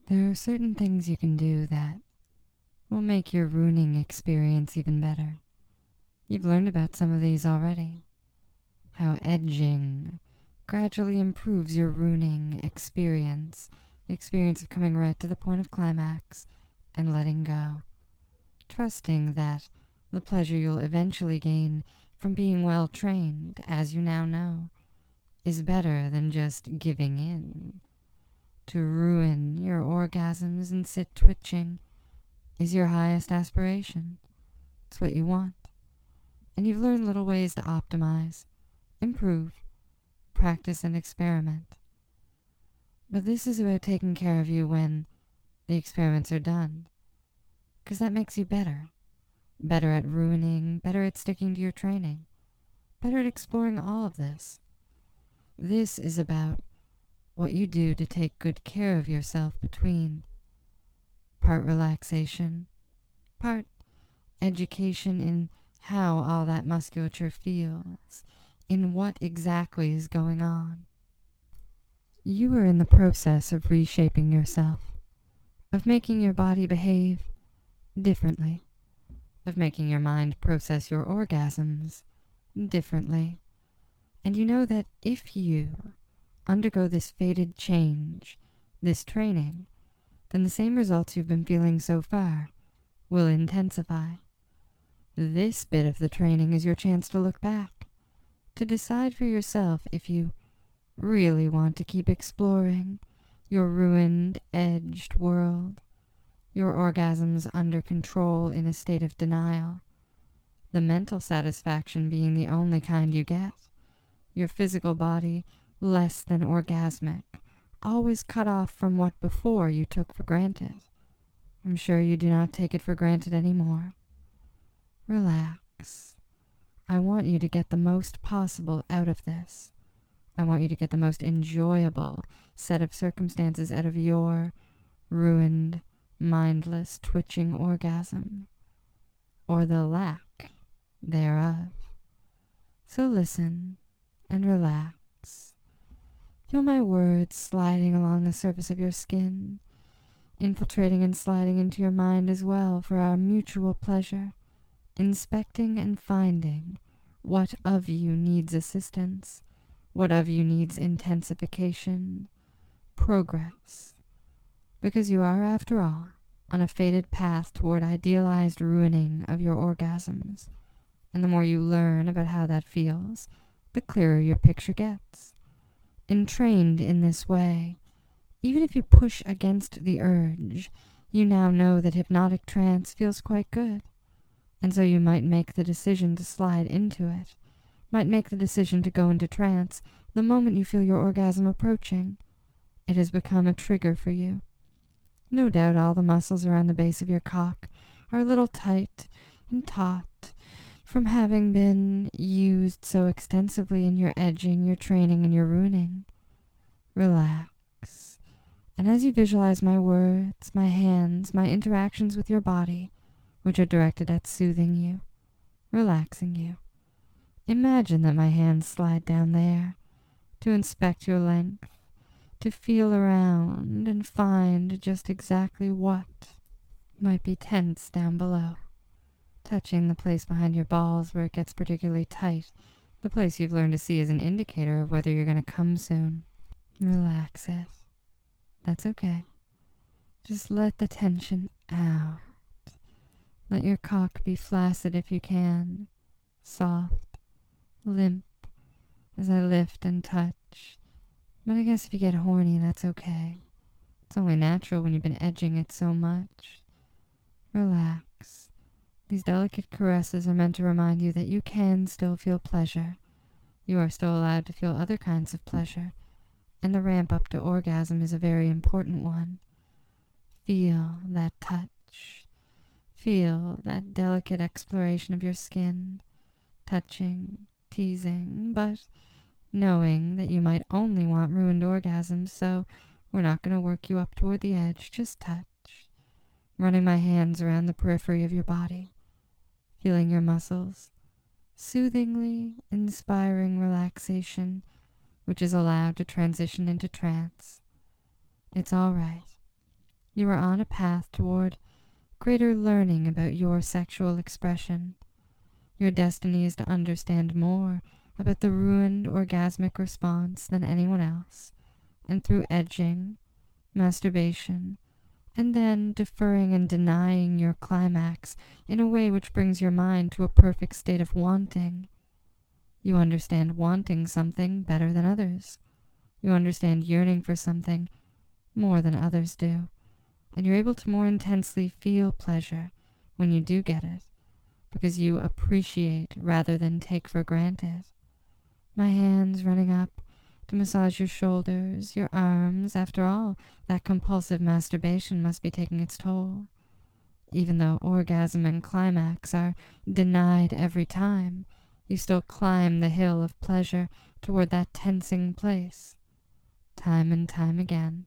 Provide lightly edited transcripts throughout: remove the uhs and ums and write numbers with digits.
There are certain things you can do that will make your ruining experience even better. You've learned about some of these already. How edging gradually improves your ruining experience, the experience of coming right to the point of climax and letting go. Trusting that the pleasure you'll eventually gain from being well trained, as you now know, is better than just giving in. To ruin your orgasms and sit twitching is your highest aspiration. It's what you want. And you've learned little ways to optimize, improve, practice, and experiment. But this is about taking care of you when the experiments are done. Because that makes you better. Better at ruining, better at sticking to your training, better at exploring all of this. This is about what you do to take good care of yourself between part relaxation, part education in how all that musculature feels, in what exactly is going on. You are in the process of reshaping yourself, of making your body behave differently, of making your mind process your orgasms differently. And you know that if you undergo this fated change, this training, then the same results you've been feeling so far will intensify. This bit of the training is your chance to look back, to decide for yourself if you really want to keep exploring your ruined, edged world, your orgasms under control in a state of denial, the mental satisfaction being the only kind you get, your physical body less than orgasmic, always cut off from what before you took for granted. I'm sure you do not take it for granted anymore. Relax. I want you to get the most possible out of this. I want you to get the most enjoyable set of circumstances out of your ruined, mindless, twitching orgasm, or the lack thereof. So listen and relax. Feel my words sliding along the surface of your skin, infiltrating and sliding into your mind as well for our mutual pleasure, inspecting and finding what of you needs assistance, what of you needs intensification, progress. Because you are, after all, on a fated path toward idealized ruining of your orgasms. And the more you learn about how that feels, the clearer your picture gets. Entrained in this way, even if you push against the urge, you now know that hypnotic trance feels quite good. And so you might make the decision to slide into it, might make the decision to go into trance the moment you feel your orgasm approaching. It has become a trigger for you. No doubt all the muscles around the base of your cock are a little tight and taut from having been used so extensively in your edging, your training, and your ruining. Relax. And as you visualize my words, my hands, my interactions with your body, which are directed at soothing you, relaxing you, imagine that my hands slide down there to inspect your length, to feel around and find just exactly what might be tense down below, touching the place behind your balls where it gets particularly tight, the place you've learned to see as an indicator of whether you're going to come soon. Relax it. That's okay. Just let the tension out. Let your cock be flaccid if you can, soft, limp, as I lift and touch. But I guess if you get horny, that's okay. It's only natural when you've been edging it so much. Relax. These delicate caresses are meant to remind you that you can still feel pleasure. You are still allowed to feel other kinds of pleasure, and the ramp up to orgasm is a very important one. Feel that touch. Feel that delicate exploration of your skin, touching, teasing, but knowing that you might only want ruined orgasms, so we're not going to work you up toward the edge, just touch. Running my hands around the periphery of your body, feeling your muscles, soothingly inspiring relaxation, which is allowed to transition into trance. It's all right. You are on a path toward greater learning about your sexual expression. Your destiny is to understand more about the ruined orgasmic response than anyone else, and through edging, masturbation, and then deferring and denying your climax in a way which brings your mind to a perfect state of wanting. You understand wanting something better than others. You understand yearning for something more than others do, and you're able to more intensely feel pleasure when you do get it, because you appreciate rather than take for granted. My hands running up to massage your shoulders, your arms. After all, that compulsive masturbation must be taking its toll. Even though orgasm and climax are denied every time, you still climb the hill of pleasure toward that tensing place, time and time again.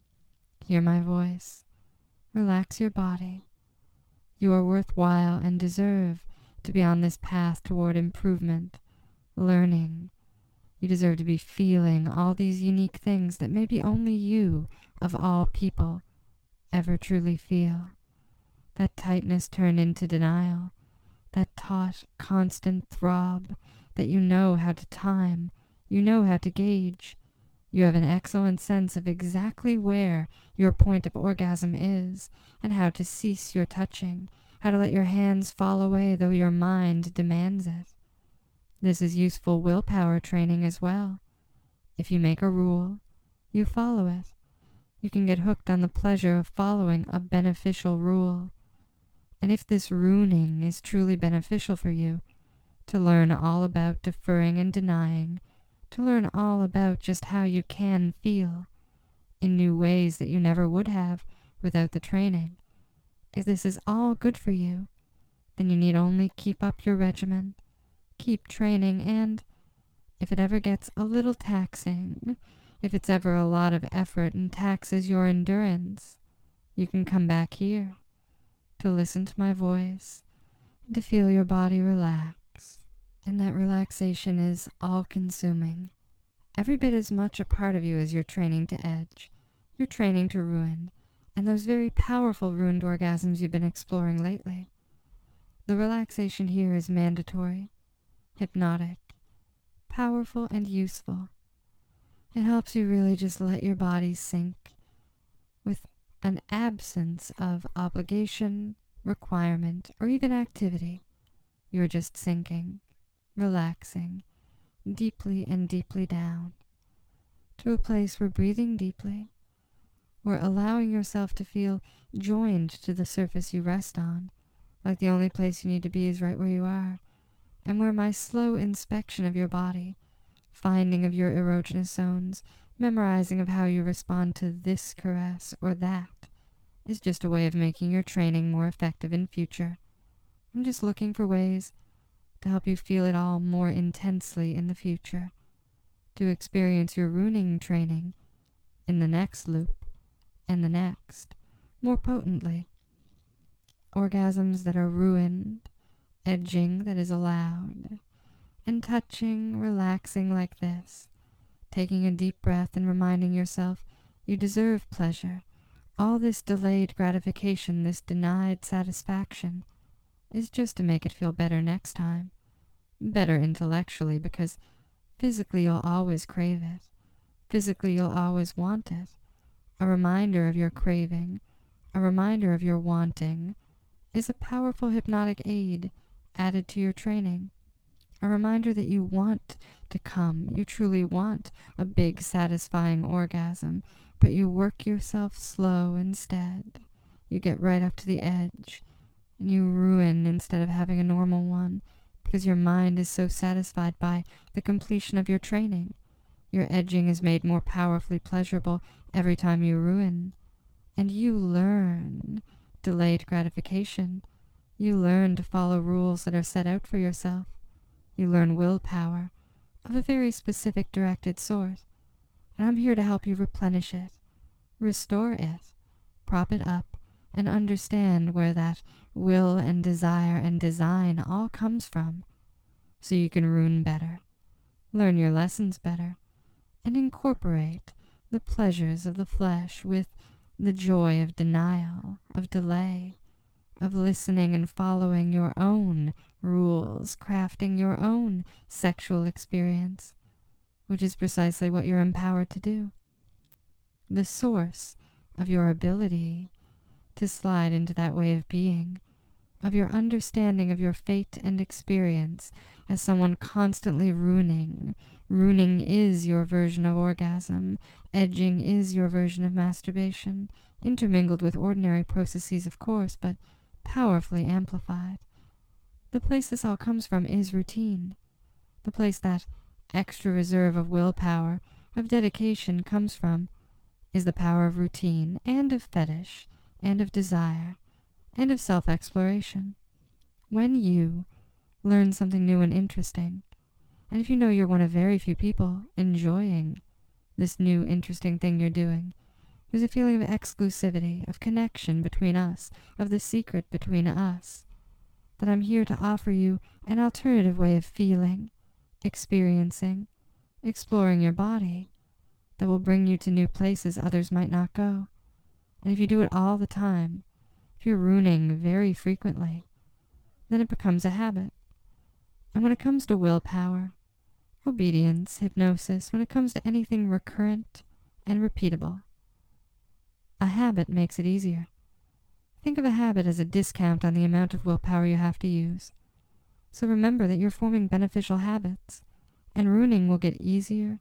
Hear my voice. Relax your body. You are worthwhile and deserve to be on this path toward improvement, learning. You deserve to be feeling all these unique things that maybe only you, of all people, ever truly feel. That tightness turned into denial, that taut, constant throb that you know how to time, you know how to gauge. You have an excellent sense of exactly where your point of orgasm is, and how to cease your touching, how to let your hands fall away though your mind demands it. This is useful willpower training as well. If you make a rule, you follow it. You can get hooked on the pleasure of following a beneficial rule. And if this ruining is truly beneficial for you, to learn all about deferring and denying, to learn all about just how you can feel in new ways that you never would have without the training, if this is all good for you, then you need only keep up your regimen, keep training, and if it ever gets a little taxing, if it's ever a lot of effort and taxes your endurance, you can come back here to listen to my voice and to feel your body relax. And that relaxation is all-consuming, every bit as much a part of you as your training to edge, your training to ruin, and those very powerful ruined orgasms you've been exploring lately. The relaxation here is mandatory, hypnotic, powerful, and useful. It helps you really just let your body sink with an absence of obligation, requirement, or even activity. You're just sinking, relaxing, deeply and deeply down, to a place where breathing deeply, where allowing yourself to feel joined to the surface you rest on, like the only place you need to be is right where you are, and where my slow inspection of your body, finding of your erogenous zones, memorizing of how you respond to this caress or that, is just a way of making your training more effective in future. I'm just looking for ways to help you feel it all more intensely in the future, to experience your ruining training in the next loop and the next, more potently. Orgasms that are ruined, edging that is allowed, and touching, relaxing like this, taking a deep breath and reminding yourself you deserve pleasure. All this delayed gratification, this denied satisfaction, is just to make it feel better next time. Better intellectually, because physically you'll always crave it. Physically you'll always want it. A reminder of your craving, a reminder of your wanting, is a powerful hypnotic aid added to your training. A reminder that you want to come, you truly want a big, satisfying orgasm, but you work yourself slow instead. You get right up to the edge, and you ruin instead of having a normal one, because your mind is so satisfied by the completion of your training. Your edging is made more powerfully pleasurable every time you ruin, and you learn delayed gratification. You learn to follow rules that are set out for yourself. You learn willpower of a very specific directed sort, and I'm here to help you replenish it, restore it, prop it up, and understand where that will and desire and design all comes from, so you can ruin better, learn your lessons better, and incorporate the pleasures of the flesh with the joy of denial, of delay, of listening and following your own rules, crafting your own sexual experience, which is precisely what you're empowered to do. The source of your ability to slide into that way of being, of your understanding of your fate and experience as someone constantly ruining. Ruining is your version of orgasm. Edging is your version of masturbation, intermingled with ordinary processes, of course, but powerfully amplified. The place this all comes from is routine. The place that extra reserve of willpower, of dedication comes from is the power of routine and of fetish and of desire and of self-exploration. When you learn something new and interesting, and if you know you're one of very few people enjoying this new interesting thing you're doing, there's a feeling of exclusivity, of connection between us, of the secret between us, that I'm here to offer you an alternative way of feeling, experiencing, exploring your body that will bring you to new places others might not go. And if you do it all the time, if you're ruining very frequently, then it becomes a habit. And when it comes to willpower, obedience, hypnosis, when it comes to anything recurrent and repeatable, a habit makes it easier. Think of a habit as a discount on the amount of willpower you have to use. So remember that you're forming beneficial habits, and ruining will get easier,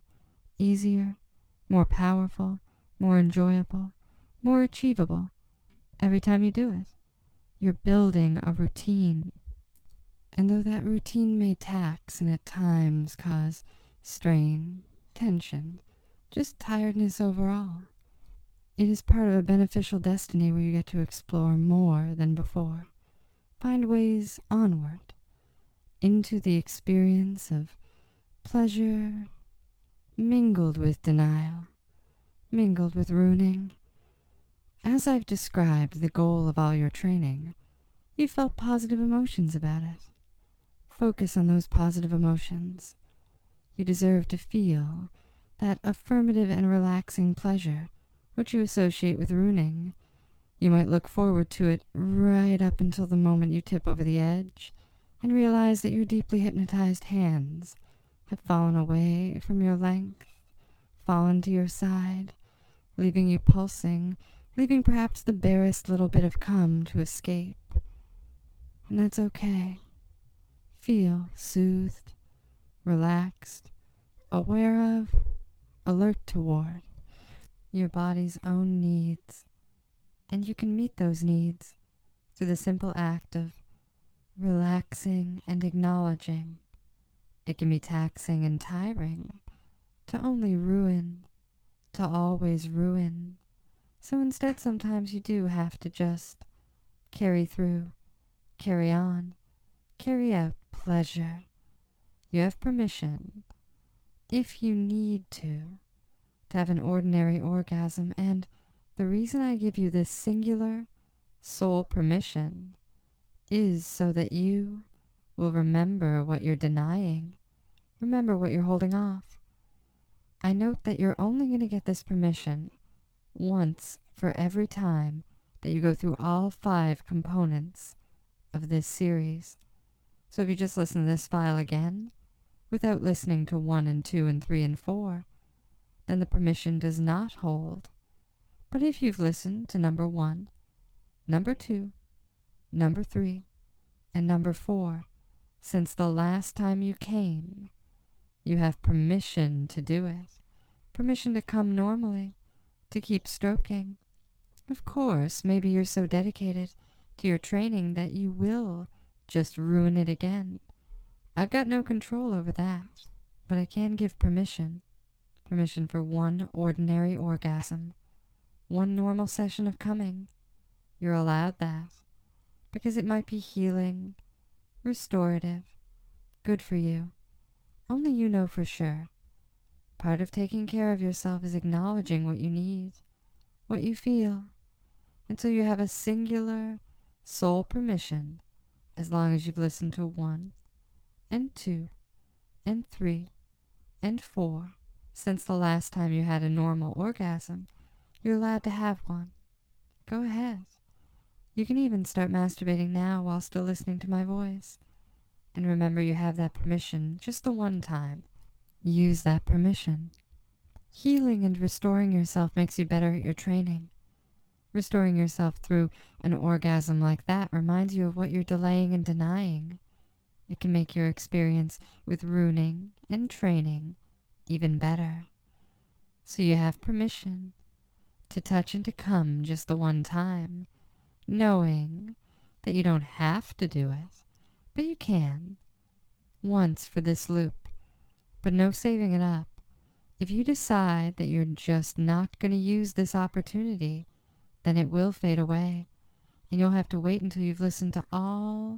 more powerful, more enjoyable, more achievable every time you do it. You're building a routine. And though that routine may tax and at times cause strain, tension, just tiredness overall, it is part of a beneficial destiny where you get to explore more than before. Find ways onward into the experience of pleasure mingled with denial, mingled with ruining. As I've described the goal of all your training, you felt positive emotions about it. Focus on those positive emotions. You deserve to feel that affirmative and relaxing pleasure which you associate with ruining. You might look forward to it right up until the moment you tip over the edge and realize that your deeply hypnotized hands have fallen away from your length, fallen to your side, leaving you pulsing, leaving perhaps the barest little bit of cum to escape. And that's okay. Feel soothed, relaxed, aware of, alert toward your body's own needs. And you can meet those needs through the simple act of relaxing and acknowledging. It can be taxing and tiring to only ruin, to always ruin. So instead, sometimes you do have to just carry through, carry on, carry out pleasure. You have permission, if you need to have an ordinary orgasm. And the reason I give you this singular sole permission is so that you will remember what you're denying, remember what you're holding off. I note that you're only going to get this permission once for every time that you go through all 5 components of this series. So if you just listen to this file again, without listening to 1 and 2 and 3 and 4, then the permission does not hold. But if you've listened to number 1, number 2, number 3, and number 4 since the last time you came, you have permission to do it. Permission to come normally, to keep stroking. Of course, maybe you're so dedicated to your training that you will just ruin it again. I've got no control over that, but I can give permission. Permission for 1 ordinary orgasm, 1 normal session of coming. You're allowed that, because it might be healing, restorative, good for you. Only you know for sure. Part of taking care of yourself is acknowledging what you need, what you feel, until you have a singular, sole permission, as long as you've listened to 1, and 2, and 3, and 4, since the last time you had a normal orgasm. You're allowed to have one. Go ahead. You can even start masturbating now while still listening to my voice. And remember, you have that permission just the one time. Use that permission. Healing and restoring yourself makes you better at your training. Restoring yourself through an orgasm like that reminds you of what you're delaying and denying. It can make your experience with runing and training even better. So you have permission to touch and to come just the one time, knowing that you don't have to do it, but you can, once for this loop, but no saving it up. If you decide that you're just not going to use this opportunity, then it will fade away, and you'll have to wait until you've listened to all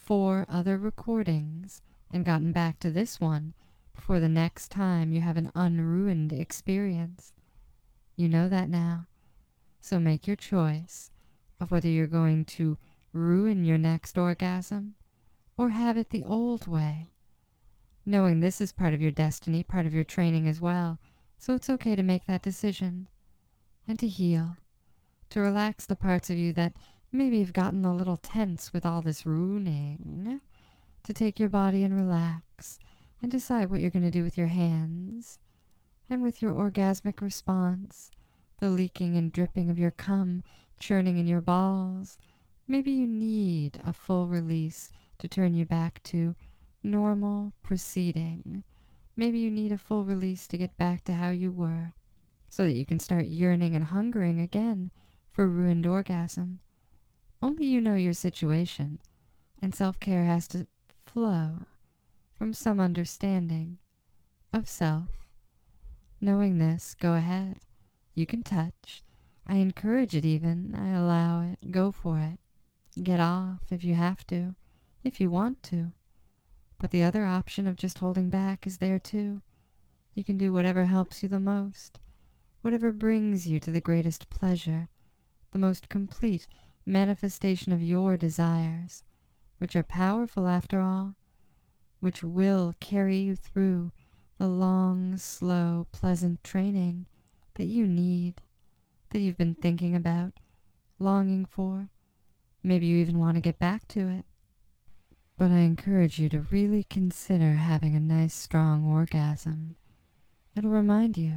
4 other recordings and gotten back to this one before the next time you have an unruined experience. You know that now, so make your choice of whether you're going to ruin your next orgasm or have it the old way, knowing this is part of your destiny, part of your training as well, so it's okay to make that decision and to heal, to relax the parts of you that maybe have gotten a little tense with all this ruining, to take your body and relax and decide what you're going to do with your hands and with your orgasmic response, the leaking and dripping of your cum churning in your balls. Maybe you need a full release to turn you back to normal proceeding. Maybe you need a full release to get back to how you were, so that you can start yearning and hungering again for ruined orgasm. Only you know your situation, and self-care has to flow from some understanding of self. Knowing this, go ahead. You can touch. I encourage it even. I allow it. Go for it. Get off if you have to, if you want to. But the other option of just holding back is there too. You can do whatever helps you the most, whatever brings you to the greatest pleasure, the most complete manifestation of your desires, which are powerful after all, which will carry you through the long, slow, pleasant training that you need, that you've been thinking about, longing for. Maybe you even want to get back to it. But I encourage you to really consider having a nice, strong orgasm. It'll remind you.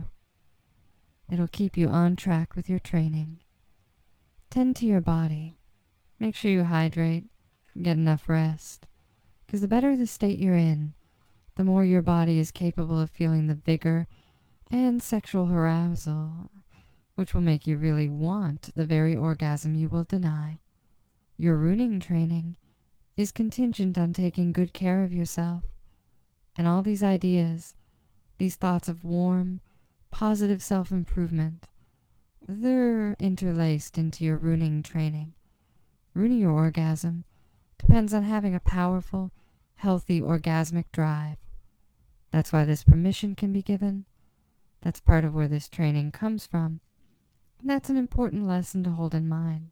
It'll keep you on track with your training. Tend to your body. Make sure you hydrate, get enough rest. Because the better the state you're in, the more your body is capable of feeling the vigor and sexual arousal, which will make you really want the very orgasm you will deny. Your ruining training is contingent on taking good care of yourself. And all these ideas, these thoughts of warm, positive self-improvement, they're interlaced into your ruining training. Ruining your orgasm depends on having a powerful, healthy orgasmic drive. That's why this permission can be given. That's part of where this training comes from. And that's an important lesson to hold in mind.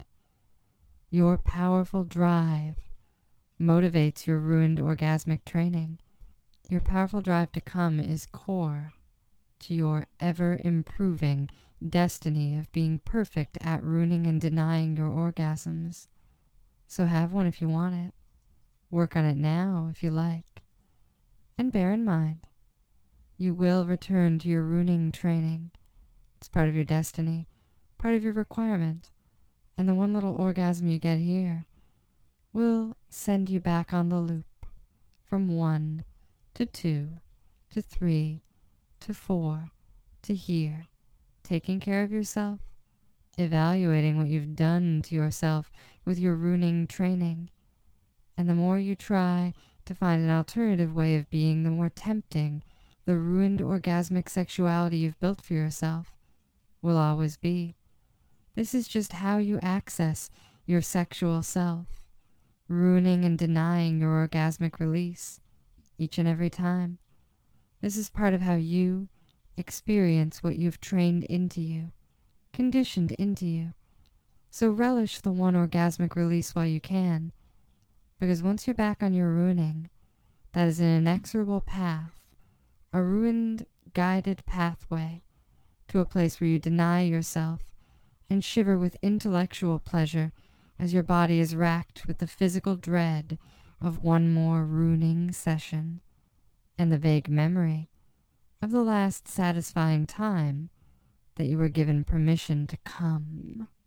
Your powerful drive motivates your ruined orgasmic training. Your powerful drive to come is core to your ever-improving destiny of being perfect at ruining and denying your orgasms. So have one if you want it. Work on it now if you like. And bear in mind, you will return to your ruining training. It's part of your destiny, part of your requirement. And the one little orgasm you get here will send you back on the loop from 1 to 2 to 3 to 4 to here, taking care of yourself, evaluating what you've done to yourself with your ruining training. And the more you try to find an alternative way of being, the more tempting the ruined orgasmic sexuality you've built for yourself will always be. This is just how you access your sexual self, ruining and denying your orgasmic release each and every time. This is part of how you experience what you've trained into you, conditioned into you. So relish the one orgasmic release while you can, because once you're back on your ruining, that is an inexorable path, a ruined, guided pathway to a place where you deny yourself and shiver with intellectual pleasure as your body is racked with the physical dread of one more runing session and the vague memory of the last satisfying time that you were given permission to come.